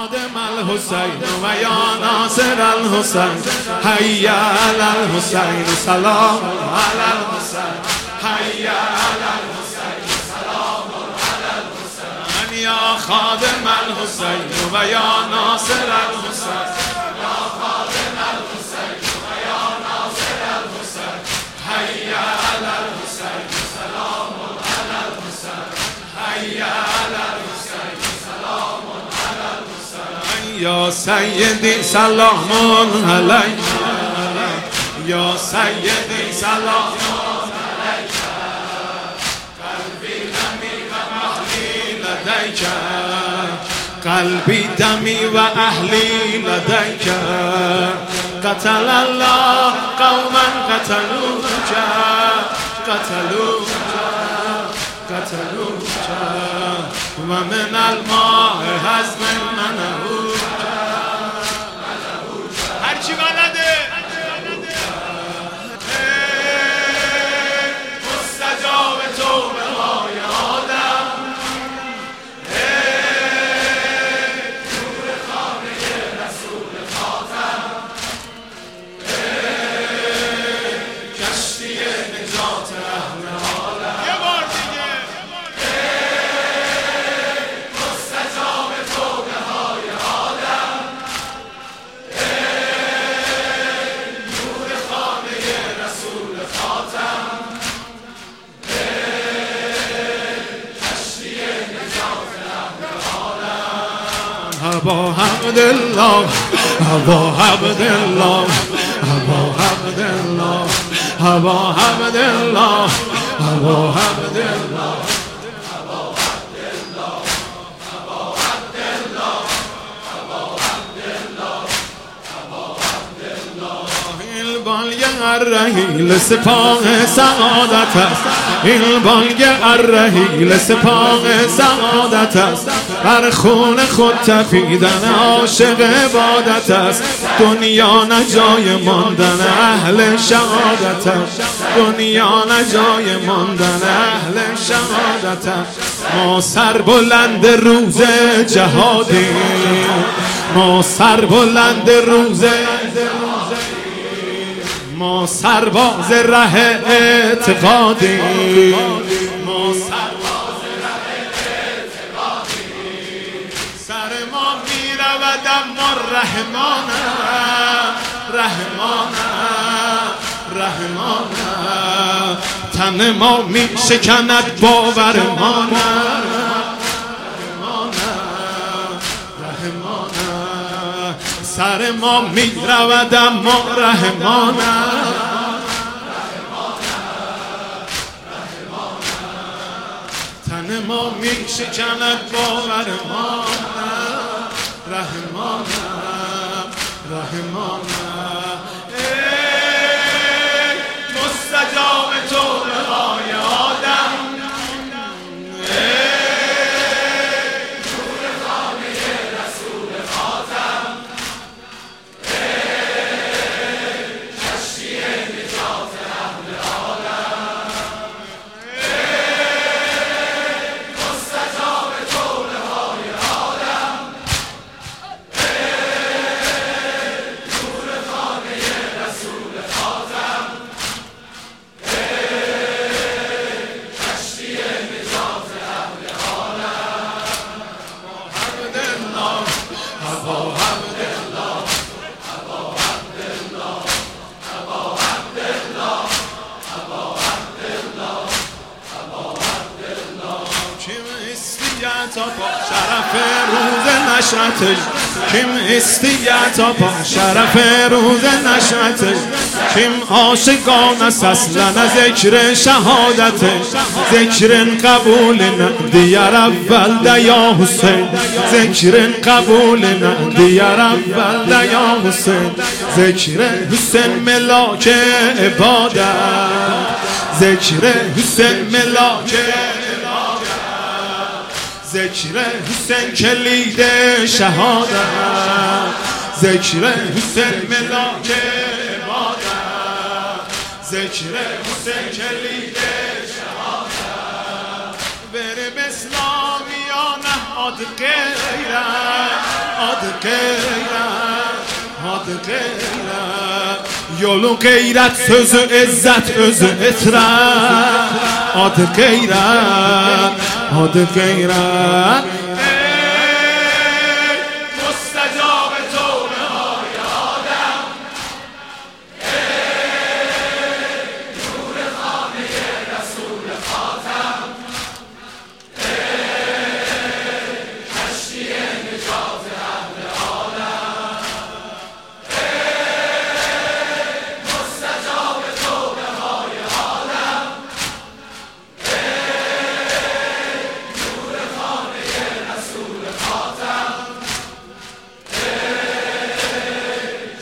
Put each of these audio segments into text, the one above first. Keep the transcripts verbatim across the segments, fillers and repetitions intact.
خادم الحسین و یا ناصر الحسین حی علی الحسین سلام علی الحسین حی علی الحسین سلام علی الحسین یا خادم الحسین و یا ناصر الحسین یا خادم الحسین و یا ناصر الحسین حی علی الحسین سلام علی الحسین حی علی الحسین سلام علی الحسین یا سیدی سلام علیک یا سیدی سلام علیک قلبی دمی و اهلی لدیک قلبی دمی و اهلی لدیک قتل الله قوما قتلوک قتلوک قتلوک و من الماء حزم منهوک هرچی بلده مستجاب توبه های آدم نور خانه رسول خاتم کشتی نجات اهل عالم یه بار دیگه مستجاب توبه های آدم نور خانه رسول خاتم کشتی نجات اهل عالم ابا عبدالله ابا عبدالله ابا عبدالله ابا عبدالله ابا عبدالله بالگ الرحیل سپاه سعادت است این بالگ الرحیل سپاه سعادت است بر خون خود تپیدن عاشق عبادت است دنیا نجای ماندن اهل شهادت است دنیا نجای ماندن اهل شهادت است ما سر بلند روز جهادیم ما سر بلند روز ما سرباز ره اعتقادیم ما سرباز ره اعتقادیم سر ما می رود اما رحمانم رحمانم رحمانم تن ما می شکند باورمانم سر ما می رود اما رحمانم تن ما می شکند باورمانم رحمانم رحمانم ای مستجاب توبه های آدم شرف روز نشرتش کیم استیت با شرف روز نشرتش کیم عاشقان است اصلا ذکر شهادتش ذکر قبول ندیر اول دیا حسین ذکر قبول ندیر اول دیا حسین ذکر حسین ملاک عبادت ذکر حسین ملاک ذکر حسین کلید شهادت ذکر حسین ملاک عبادت ذکر حسین کلید شهادت بر اسلامیان نهاد غیرت adı gayret, adı gayret. Yolu gayret, sözü izzet, özü itret. Adı gayret, adı gayret.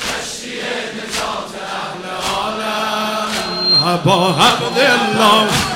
با حق الله